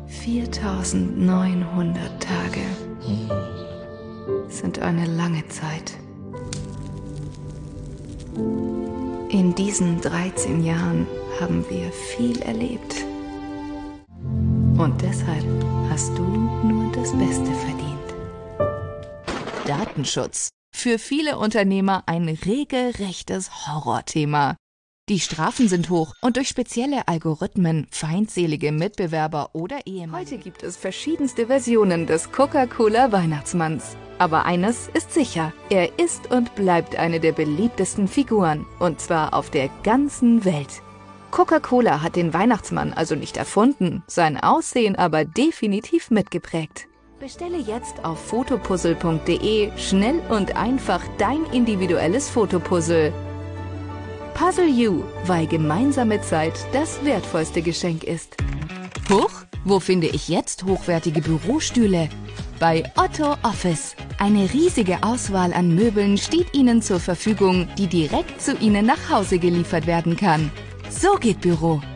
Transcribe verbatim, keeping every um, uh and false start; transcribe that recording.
viertausendneunhundert Tage sind eine lange Zeit. In diesen dreizehn Jahren haben wir viel erlebt. Und deshalb hast du nur das Beste verdient. Datenschutz. Für viele Unternehmer ein regelrechtes Horrorthema. Die Strafen sind hoch und durch spezielle Algorithmen feindselige Mitbewerber oder Ehemann. Heute gibt es verschiedenste Versionen des Coca-Cola Weihnachtsmanns. Aber eines ist sicher, er ist und bleibt eine der beliebtesten Figuren. Und zwar auf der ganzen Welt. Coca-Cola hat den Weihnachtsmann also nicht erfunden, sein Aussehen aber definitiv mitgeprägt. Bestelle jetzt auf fotopuzzle punkt de schnell und einfach dein individuelles Fotopuzzle. Puzzle You, weil gemeinsame Zeit das wertvollste Geschenk ist. Huch, wo finde ich jetzt hochwertige Bürostühle? Bei Otto Office. Eine riesige Auswahl an Möbeln steht Ihnen zur Verfügung, die direkt zu Ihnen nach Hause geliefert werden kann. So geht Büro.